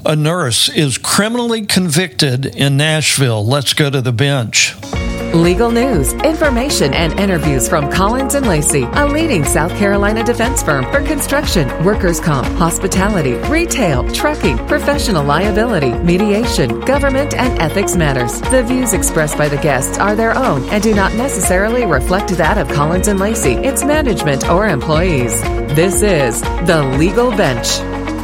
A nurse is criminally convicted in Nashville. Let's go to the bench. Legal news, information, and interviews from Collins & Lacey, a leading South Carolina defense firm for construction, workers' comp, hospitality, retail, trucking, professional liability, mediation, government, and ethics matters. The views expressed by the guests are their own and do not necessarily reflect that of Collins & Lacey, its management, or employees. This is The Legal Bench.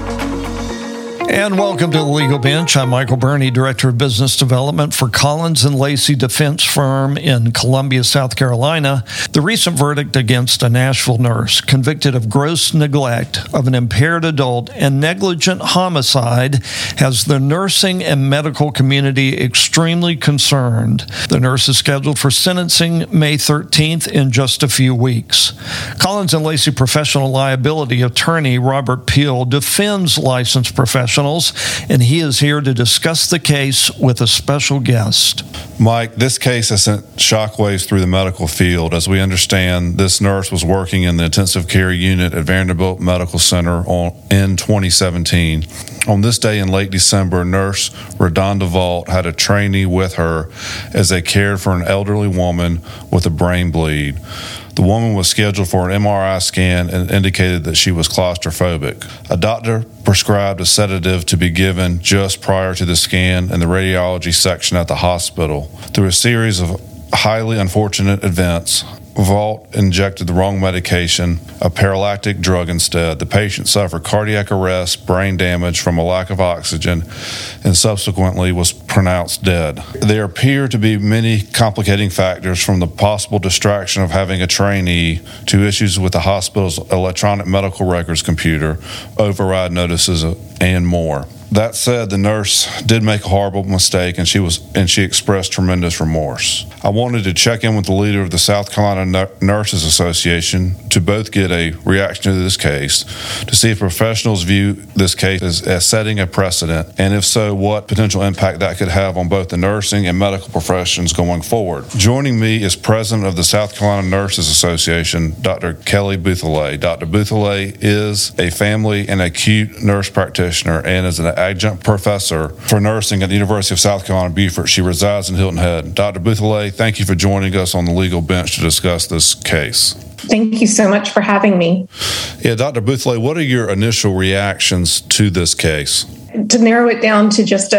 And welcome to the Legal Bench. I'm Michael Burney, Director of Business Development for Collins & Lacey Defense Firm in Columbia, South Carolina. The recent verdict against a Nashville nurse convicted of gross neglect of an impaired adult and negligent homicide has the nursing and medical community extremely concerned. The nurse is scheduled for sentencing May 13th in just a few weeks. Collins & Lacey professional liability attorney Robert Peel defends licensed professionals, and he is here to discuss the case with a special guest. Mike, this case has sent shockwaves through the medical field. As we understand, this nurse was working in the intensive care unit at Vanderbilt Medical Center in 2017. On this day in late December, nurse Redonda Vault had a trainee with her as they cared for an elderly woman with a brain bleed. The woman was scheduled for an MRI scan and indicated that she was claustrophobic. A doctor prescribed a sedative to be given just prior to the scan in the radiology section at the hospital. Through a series of highly unfortunate events, Vault injected the wrong medication, a paralactic drug instead. The patient suffered cardiac arrest, brain damage from a lack of oxygen, and subsequently was pronounced dead. There appear to be many complicating factors, from the possible distraction of having a trainee to issues with the hospital's electronic medical records computer, override notices, and more. That said, the nurse did make a horrible mistake, and she expressed tremendous remorse. I wanted to check in with the leader of the South Carolina Nurses Association to both get a reaction to this case, to see if professionals view this case as setting a precedent, and if so, what potential impact that could have on both the nursing and medical professions going forward. Joining me is President of the South Carolina Nurses Association, Dr. Kelly Buthelay. Dr. Buthelay is a family and acute nurse practitioner and is an adjunct professor for nursing at the University of South Carolina, Beaufort. She resides in Hilton Head. Dr. Buthelay, thank you for joining us on the legal bench to discuss this case. Thank you so much for having me. Yeah, Dr. Buthelay, what are your initial reactions to this case? To narrow it down to just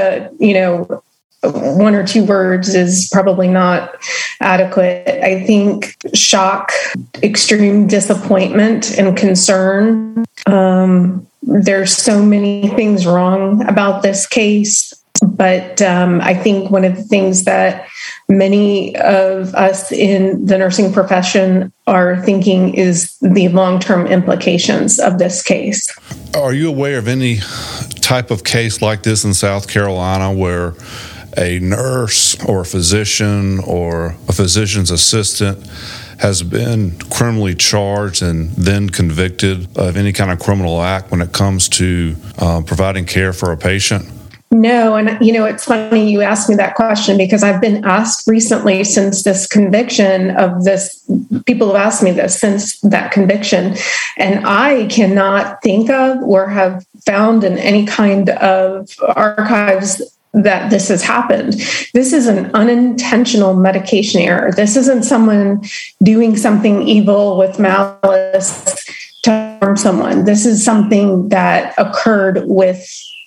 one or two words is probably not adequate. I think shock, extreme disappointment, and concern. There's so many things wrong about this case, but I think one of the things that many of us in the nursing profession are thinking is the long-term implications of this case. Are you aware of any type of case like this in South Carolina where a nurse or a physician or a physician's assistant has been criminally charged and then convicted of any kind of criminal act when it comes to providing care for a patient? No, and it's funny you asked me that question because I've been asked recently since this conviction of this, people have asked me this since that conviction, and I cannot think of or have found in any kind of archives that this has happened. This is an unintentional medication error. This isn't someone doing something evil with malice to harm someone. This is something that occurred with,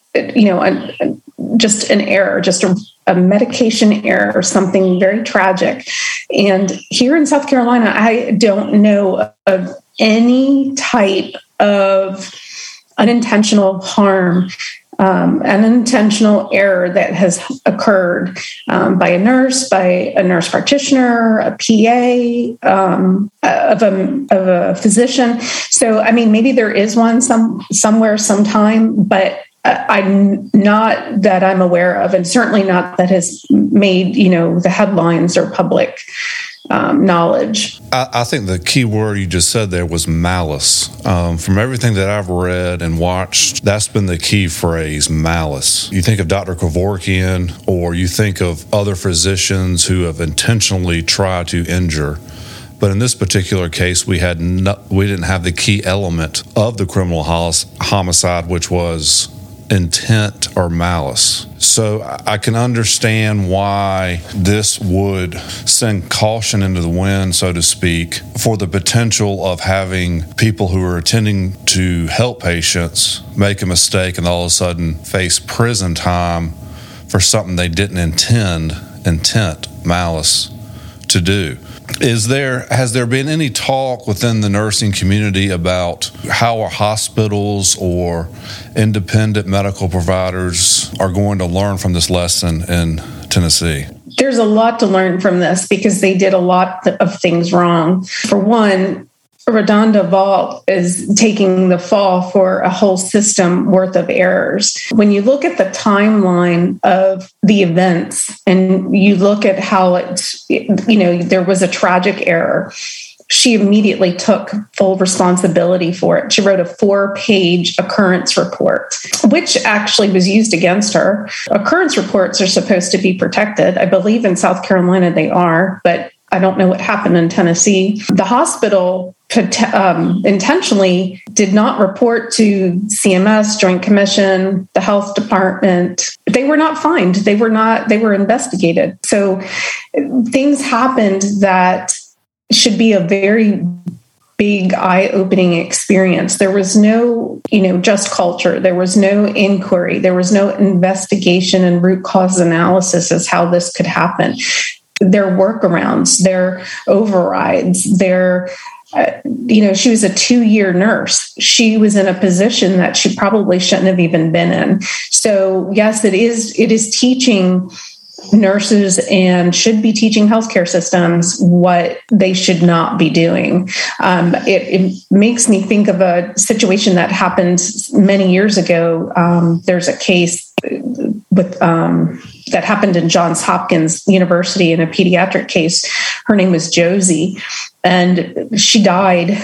just an error, just a medication error, something very tragic. And here in South Carolina, I don't know of any type of unintentional harm, an intentional error that has occurred by a nurse practitioner, a PA, of a physician. So, I mean, maybe there is one somewhere, sometime, but I'm not that I'm aware of, and certainly not that has made, the headlines or public knowledge. I think the key word you just said there was malice. From everything that I've read and watched, that's been the key phrase, malice. You think of Dr. Kevorkian, or you think of other physicians who have intentionally tried to injure. But in this particular case, we didn't have the key element of the criminal homicide, which was intent or malice. So I can understand why this would send caution into the wind, so to speak, for the potential of having people who are attending to help patients make a mistake and all of a sudden face prison time for something they didn't intent, malice, to do. Has there been any talk within the nursing community about how our hospitals or independent medical providers are going to learn from this lesson in Tennessee? There's a lot to learn from this because they did a lot of things wrong. For one, Redonda Vault is taking the fall for a whole system worth of errors. When you look at the timeline of the events and you look at how there was a tragic error, she immediately took full responsibility for it. She wrote a 4-page occurrence report, which actually was used against her. Occurrence reports are supposed to be protected. I believe in South Carolina they are, but I don't know what happened in Tennessee. The hospital intentionally did not report to CMS, Joint Commission, the health department. They were not fined. They were investigated. So things happened that should be a very big eye-opening experience. There was no, just culture. There was no inquiry. There was no investigation and root cause analysis as how this could happen. Their workarounds, their overrides, she was a 2-year nurse. She was in a position that she probably shouldn't have even been in. So yes, it is teaching nurses and should be teaching healthcare systems what they should not be doing. It makes me think of a situation that happened many years ago. There's a case with that happened in Johns Hopkins University in a pediatric case. Her name was Josie, and she died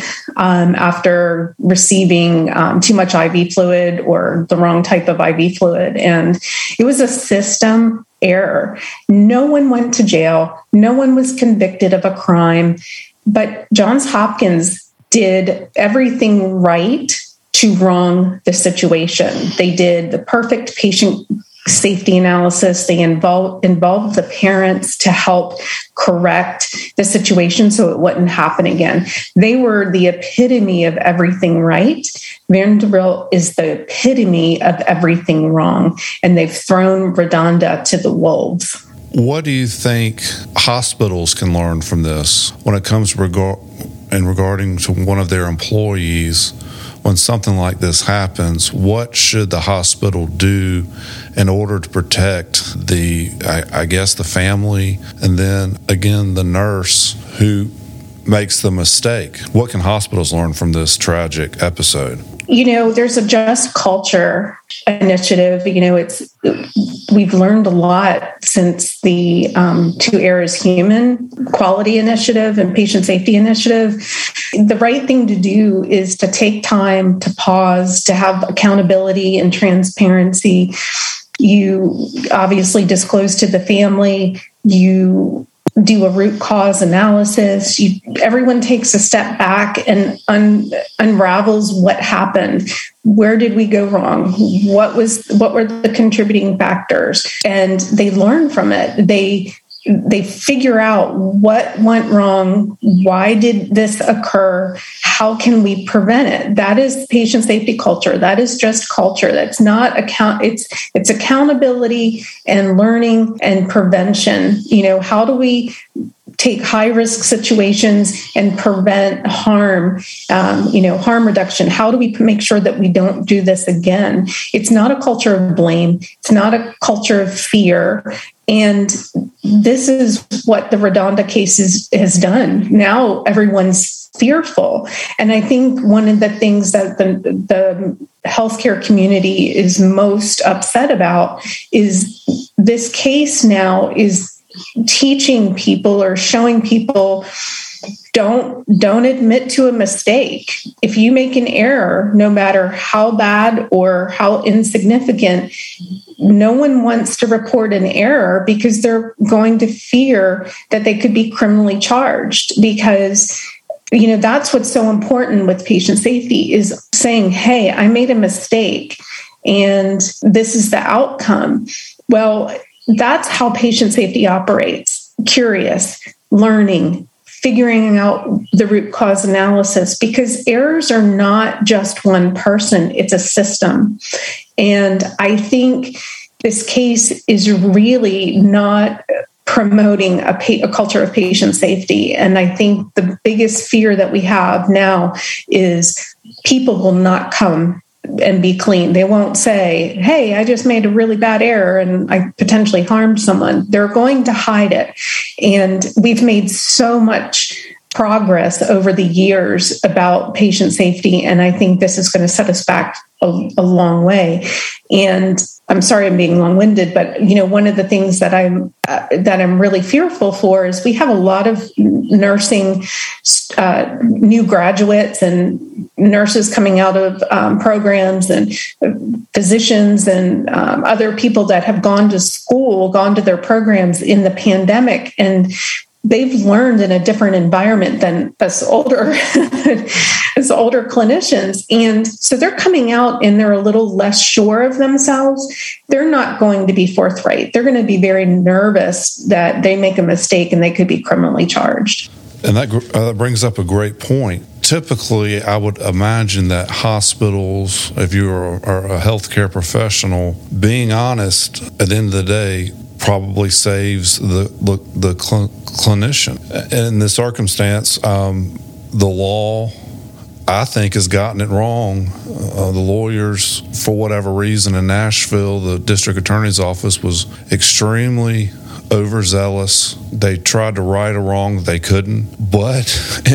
after receiving too much IV fluid or the wrong type of IV fluid. And it was a system error. No one went to jail. No one was convicted of a crime, but Johns Hopkins did everything right to wrong the situation. They did the perfect patient safety analysis. They involved the parents to help correct the situation so it wouldn't happen again. They were the epitome of everything right. Vanderbilt is the epitome of everything wrong, and they've thrown Redonda to the wolves. What do you think hospitals can learn from this when it comes regarding to one of their employees? When something like this happens, what should the hospital do in order to protect the family and then again the nurse who makes the mistake? What can hospitals learn from this tragic episode? There's a Just Culture initiative. We've learned a lot since the Two Eras Human Quality Initiative and Patient Safety Initiative. The right thing to do is to take time to pause, to have accountability and transparency. You obviously disclose to the family. You do a root cause analysis. Everyone takes a step back and unravels what happened. Where did we go wrong? What were the contributing factors? And they learn from it. They figure out what went wrong. Why did this occur? How can we prevent it? That is patient safety culture. That is just culture. That's not it's accountability and learning and prevention. How do we take high-risk situations and prevent harm, harm reduction? How do we make sure that we don't do this again? It's not a culture of blame. It's not a culture of fear. And this is what the Redonda case has done. Now everyone's fearful. And I think one of the things that the healthcare community is most upset about is this case now is teaching people or showing people don't admit to a mistake. If you make an error, no matter how bad or how insignificant, no one wants to report an error because they're going to fear that they could be criminally charged. Because that's what's so important with patient safety is saying, hey, I made a mistake. and this is the outcome. Well, that's how patient safety operates. Curious, learning, figuring out the root cause analysis, because errors are not just one person, it's a system. And I think this case is really not promoting a culture of patient safety. And I think the biggest fear that we have now is people will not come and be clean. They won't say, hey, I just made a really bad error and I potentially harmed someone. They're going to hide it. And we've made so much progress over the years about patient safety. And I think this is going to set us back a long way. And I'm sorry I'm being long-winded, but one of the things that I'm really fearful for is we have a lot of nursing new graduates and nurses coming out of programs and physicians and other people that have gone to their programs in the pandemic, and they've learned in a different environment than us older clinicians. And so they're coming out and they're a little less sure of themselves. They're not going to be forthright. They're going to be very nervous that they make a mistake and they could be criminally charged. And that brings up a great point. Typically, I would imagine that hospitals, if you're a healthcare professional, being honest at the end of the day probably saves the clinician. In this circumstance, the law, I think, has gotten it wrong. The lawyers, for whatever reason, in Nashville, the district attorney's office was extremely overzealous. They tried to right a wrong they couldn't. But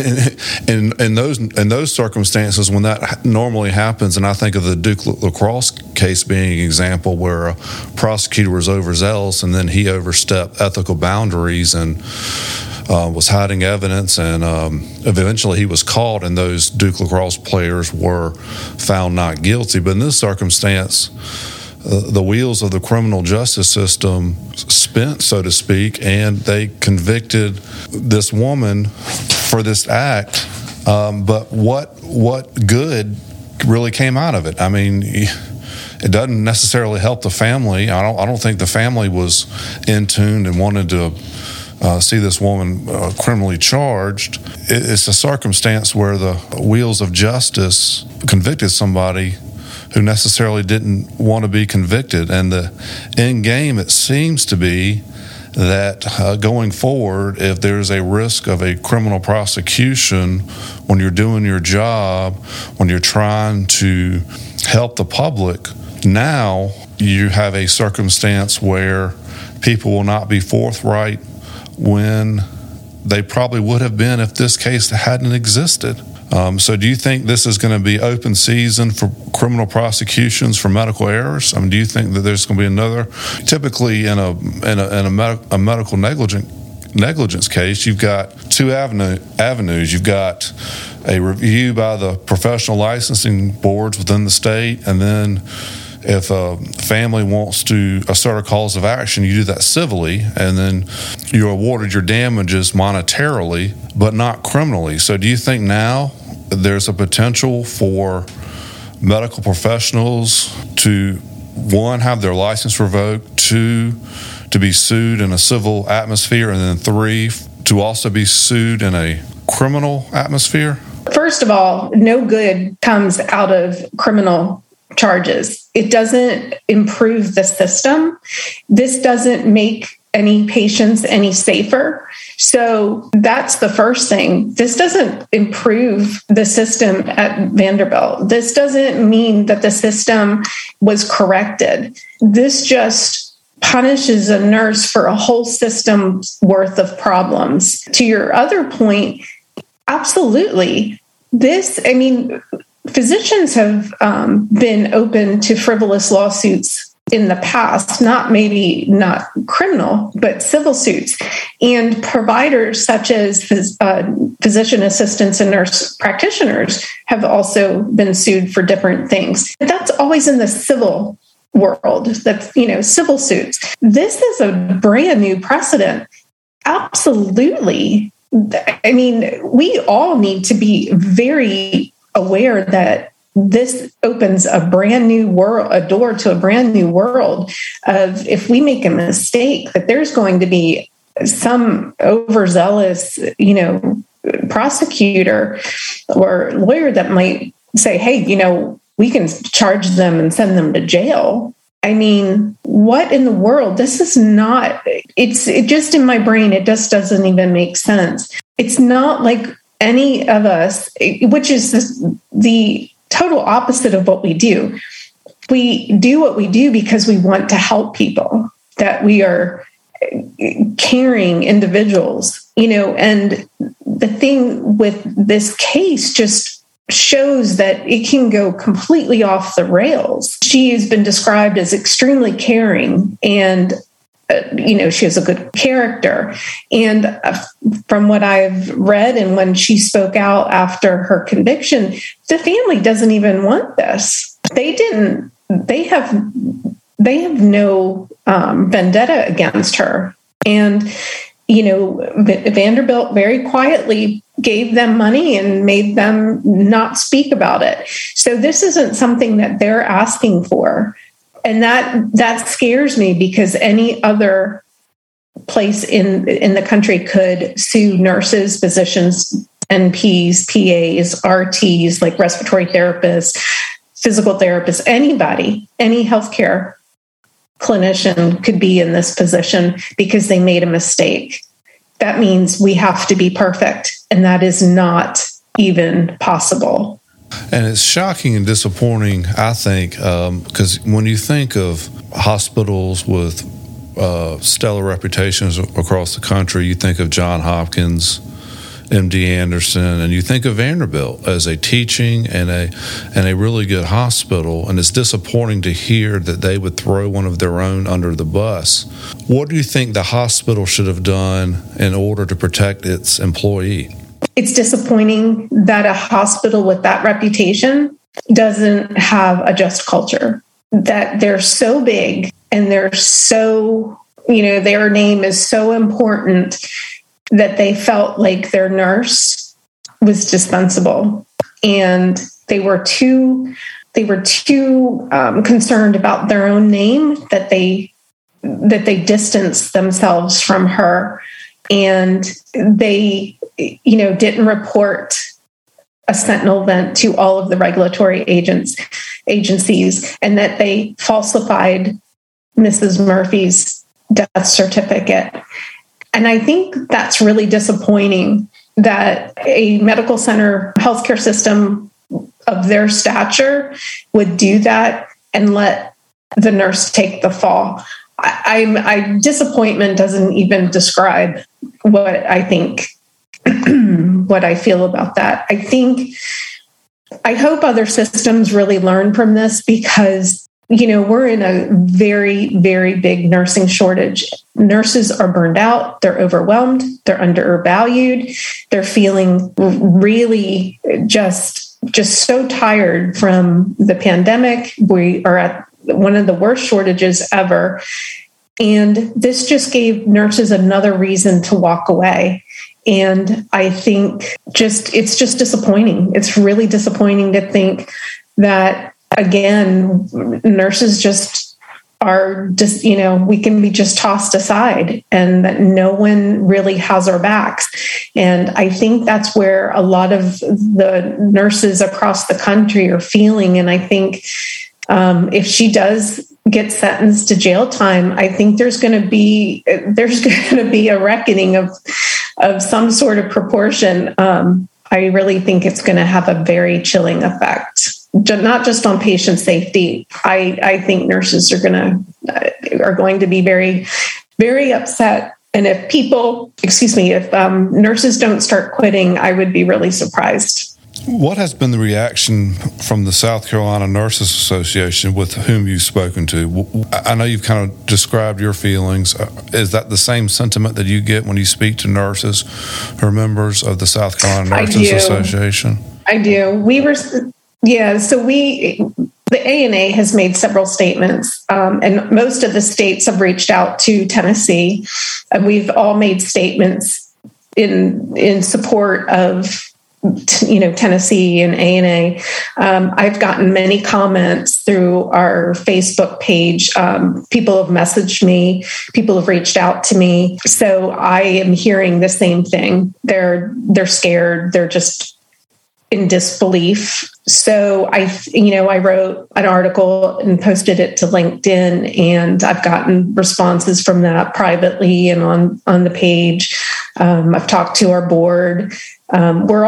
in those circumstances, when that normally happens, and I think of the Duke lacrosse case being an example where a prosecutor was overzealous and then he overstepped ethical boundaries and was hiding evidence, and eventually he was caught, and those Duke lacrosse players were found not guilty. But in this circumstance, the wheels of the criminal justice system spent, so to speak, and they convicted this woman for this act. But what good really came out of it? I mean, it doesn't necessarily help the family. I don't think the family was in tune and wanted to see this woman criminally charged. It's a circumstance where the wheels of justice convicted somebody who necessarily didn't want to be convicted. And the end game, it seems to be that going forward, if there's a risk of a criminal prosecution when you're doing your job, when you're trying to help the public, now you have a circumstance where people will not be forthright when they probably would have been if this case hadn't existed. So do you think this is going to be open season for criminal prosecutions for medical errors? I mean, do you think that there's going to be another? Typically, in a medical negligence case, you've got two avenues. You've got a review by the professional licensing boards within the state, and then if a family wants to assert a cause of action, you do that civilly, and then you're awarded your damages monetarily, but not criminally. So do you think now there's a potential for medical professionals to, one, have their license revoked, two, to be sued in a civil atmosphere, and then three, to also be sued in a criminal atmosphere? First of all, no good comes out of criminal charges. It doesn't improve the system. This doesn't make any patients any safer. So that's the first thing. This doesn't improve the system at Vanderbilt. This doesn't mean that the system was corrected. This just punishes a nurse for a whole system's worth of problems. To your other point, absolutely. Physicians have been open to frivolous lawsuits in the past, not criminal, but civil suits. And providers such as physician assistants and nurse practitioners have also been sued for different things. But that's always in the civil world. That's, civil suits. This is a brand new precedent. Absolutely. I mean, we all need to be very aware that this opens a brand new world, a door to a brand new world of, if we make a mistake, that there's going to be some overzealous, prosecutor or lawyer that might say, hey, we can charge them and send them to jail. I mean, what in the world? This is not, it just in my brain, it just doesn't even make sense. It's not like any of us, which is the total opposite of what we do. We do what we do because we want to help people, that we are caring individuals, and the thing with this case just shows that it can go completely off the rails. She has been described as extremely caring, and she has a good character. And from what I've read, and when she spoke out after her conviction, the family doesn't even want this. They have no vendetta against her. And, Vanderbilt very quietly gave them money and made them not speak about it. So this isn't something that they're asking for. And that scares me, because any other place in the country could sue nurses, physicians, NPs, PAs, RTs, like respiratory therapists, physical therapists, anybody, any healthcare clinician could be in this position because they made a mistake. That means we have to be perfect, and that is not even possible. And it's shocking and disappointing, I think, because when you think of hospitals with stellar reputations across the country, you think of Johns Hopkins, MD Anderson, and you think of Vanderbilt as a teaching and a really good hospital, and it's disappointing to hear that they would throw one of their own under the bus. What do you think the hospital should have done in order to protect its employee? It's disappointing that a hospital with that reputation doesn't have a just culture, that they're so big and they're so, their name is so important that they felt like their nurse was dispensable, and they were too concerned about their own name that they distanced themselves from her, and they didn't report a sentinel event to all of the regulatory agencies, and that they falsified Mrs. Murphy's death certificate. And I think that's really disappointing, that a medical center healthcare system of their stature would do that and let the nurse take the fall. Disappointment doesn't even describe what I think, what I feel about that. I hope other systems really learn from this, because we're in a very, very big nursing shortage. Nurses are burned out. They're overwhelmed. They're undervalued. They're feeling really just so tired from the pandemic. We are at one of the worst shortages ever. And this just gave nurses another reason to walk away. And I think it's just disappointing. It's really disappointing to think that, again, nurses just are just, we can be just tossed aside, and that no one really has our backs. And I think that's where a lot of the nurses across the country are feeling. And I think if she does get sentenced to jail time, I think there's going to be a reckoning of some sort of proportion. I really think it's going to have a very chilling effect, not just on patient safety. I think nurses are going to be very, very upset. And if nurses don't start quitting, I would be really surprised. What has been the reaction from the South Carolina Nurses Association with whom you've spoken to? I know you've kind of described your feelings. Is that the same sentiment that you get when you speak to nurses who are members of the South Carolina Nurses Association? I do. The ANA has made several statements, and most of the states have reached out to Tennessee, and we've all made statements in support of Tennessee and ANA. I've gotten many comments through our Facebook page. People have messaged me. People have reached out to me. So I am hearing the same thing. They're scared. They're just in disbelief. So I wrote an article and posted it to LinkedIn, and I've gotten responses from that privately and on the page. I've talked to our board. We're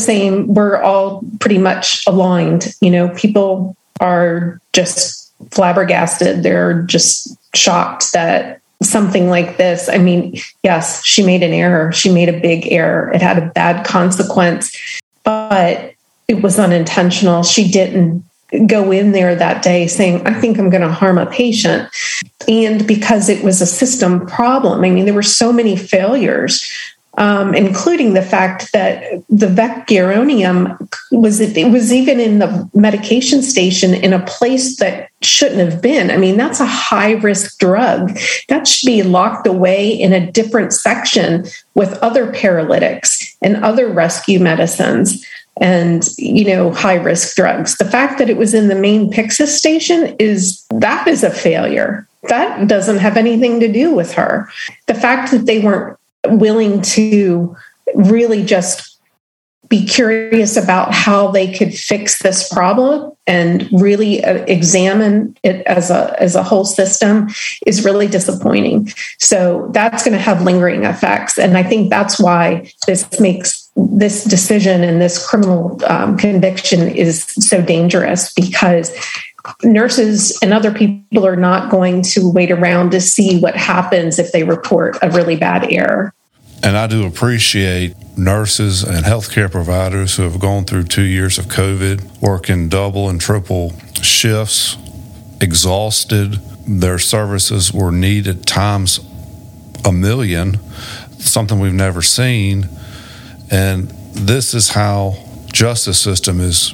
all pretty much aligned. People are just flabbergasted. They're just shocked that something like this. I mean, yes, she made an error. She made a big error. It had a bad consequence, but it was unintentional. She didn't go in there that day saying, I think I'm going to harm a patient. And because it was a system problem, I mean, there were so many failures, including the fact that the vecuronium was even in the medication station in a place that shouldn't have been. I mean, that's a high-risk drug. That should be locked away in a different section with other paralytics and other rescue medicines and, high-risk drugs. The fact that it was in the main Pyxis station is a failure. That doesn't have anything to do with her. The fact that they weren't willing to really just be curious about how they could fix this problem and really examine it as a whole system is really disappointing. So that's going to have lingering effects. And I think that's why this makes this decision and this criminal conviction is so dangerous, because nurses and other people are not going to wait around to see what happens if they report a really bad error. And I do appreciate nurses and healthcare providers who have gone through 2 years of COVID, working double and triple shifts, exhausted. Their services were needed times a million, something we've never seen. And this is how justice system is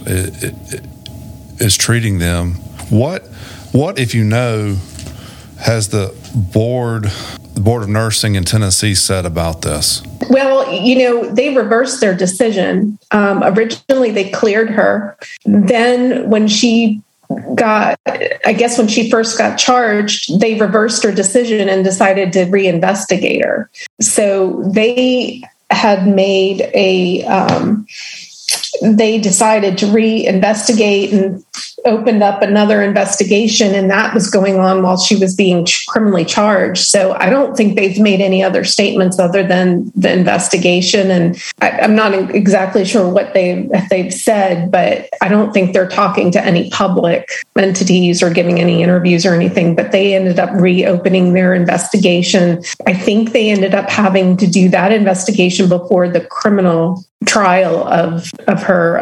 treating them. What if has the board of nursing in Tennessee said about this? Well, they reversed their decision. Originally, they cleared her. Then when she first got charged, they reversed her decision and decided to reinvestigate her. So they had made they decided to reinvestigate and opened up another investigation, and that was going on while she was being criminally charged. So I don't think they've made any other statements other than the investigation. And I'm not exactly sure what they've said, but I don't think they're talking to any public entities or giving any interviews or anything, but they ended up reopening their investigation. I think they ended up having to do that investigation before the criminal trial of her,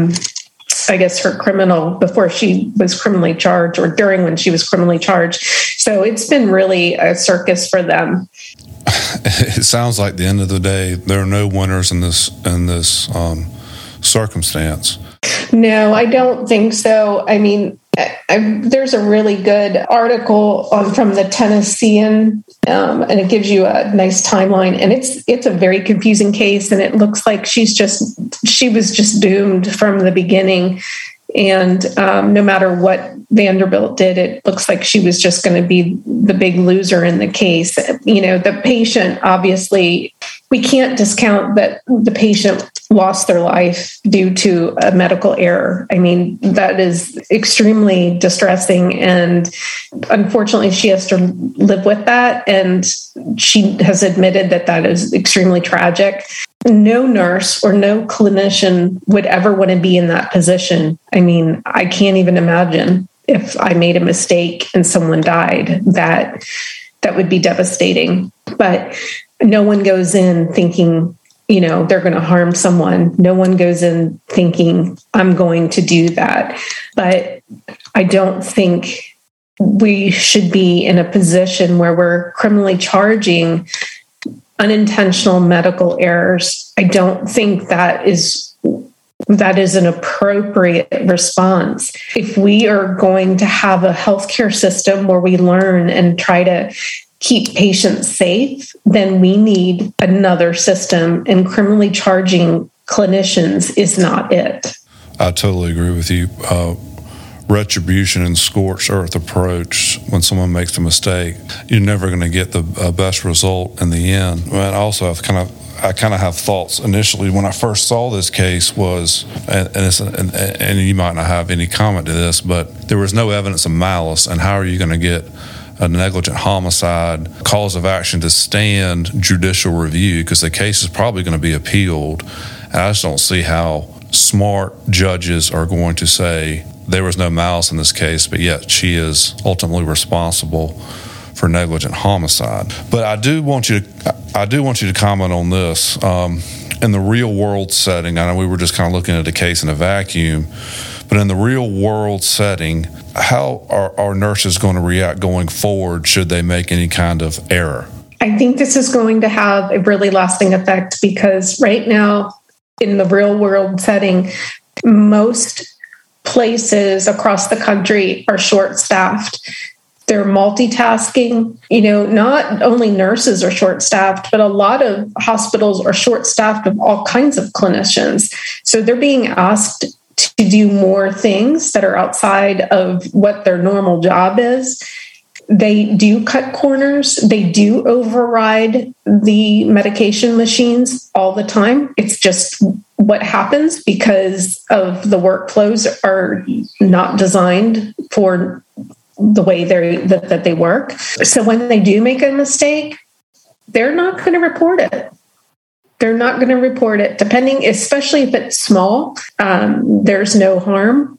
her criminal, before she was criminally charged or during when she was criminally charged. So it's been really a circus for them. It sounds like at the end of the day, there are no winners in this circumstance. No, I don't think so. I mean, there's a really good article from the Tennessean, and it gives you a nice timeline. And it's a very confusing case, and it looks like she was just doomed from the beginning. And no matter what Vanderbilt did, it looks like she was just going to be the big loser in the case. The patient, obviously, we can't discount that the patient lost their life due to a medical error. I mean, that is extremely distressing. And unfortunately, she has to live with that. And she has admitted that is extremely tragic. No nurse or no clinician would ever want to be in that position. I mean, I can't even imagine if I made a mistake and someone died, that would be devastating. But no one goes in thinking, they're going to harm someone. No one goes in thinking, I'm going to do that. But I don't think we should be in a position where we're criminally charging unintentional medical errors. I don't think that is an appropriate response. If we are going to have a healthcare system where we learn and try to keep patients safe, then we need another system, and criminally charging clinicians is not it. I totally agree with you. Retribution and scorched earth approach, when someone makes a mistake, you're never going to get the best result in the end. And also, I kind of have thoughts initially when I first saw this case was, and you might not have any comment to this, but there was no evidence of malice, and how are you going to get a negligent homicide cause of action to stand judicial review, because the case is probably going to be appealed, and I just don't see how smart judges are going to say there was no malice in this case, but yet she is ultimately responsible for negligent homicide. But I do want you to comment on this. In the real world setting, I know we were just kind of looking at a case in a vacuum, but in the real world setting, how are nurses going to react going forward should they make any kind of error? I think this is going to have a really lasting effect, because right now in the real world setting, most places across the country are short-staffed. They're multitasking. Not only nurses are short-staffed, but a lot of hospitals are short-staffed of all kinds of clinicians. So they're being asked to do more things that are outside of what their normal job is. They do cut corners. They do override the medication machines all the time. It's just what happens because of the workflows are not designed for the way that they work. So when they do make a mistake, they're not going to report it. They're not going to report it, especially if it's small. There's no harm.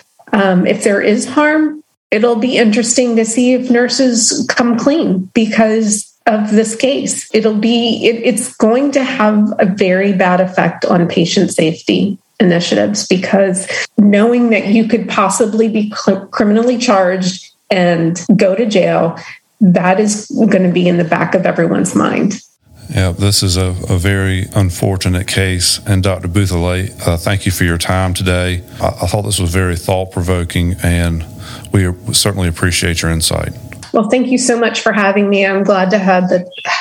If there is harm, it'll be interesting to see if nurses come clean because of this case. It's going to have a very bad effect on patient safety initiatives, because knowing that you could possibly be criminally charged and go to jail, that is going to be in the back of everyone's mind. Yeah, this is a very unfortunate case. And Dr. Bouthelay, thank you for your time today. I thought this was very thought-provoking, and we certainly appreciate your insight. Well, thank you so much for having me. I'm glad to have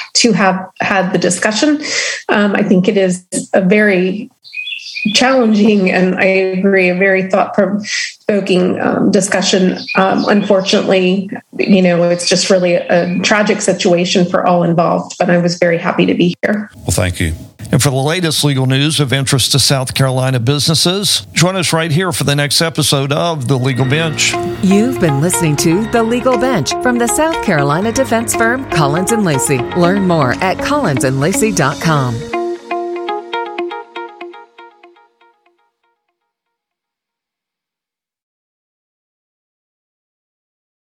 had the discussion. I think it is a very challenging, and I agree, a very thought-provoking discussion. Unfortunately, it's just really a tragic situation for all involved, but I was very happy to be here. Well, thank you. And for the latest legal news of interest to South Carolina businesses, join us right here for the next episode of The Legal Bench. You've been listening to The Legal Bench from the South Carolina defense firm Collins & Lacey. Learn more at collinsandlacey.com.